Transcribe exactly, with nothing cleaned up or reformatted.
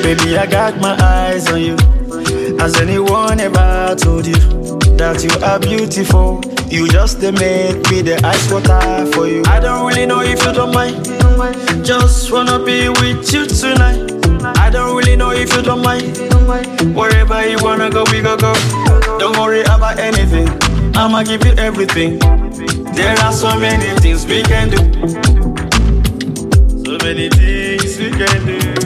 Baby, I got my eyes on you. Has anyone ever told you that you are beautiful? You just they make me the ice water for you. I don't really know if you don't mind. Just wanna be with you tonight. I don't really know if you don't mind. Wherever you wanna go, we go go. Don't worry about anything. I'ma give you everything. There are so many things we can do. So many things we can do.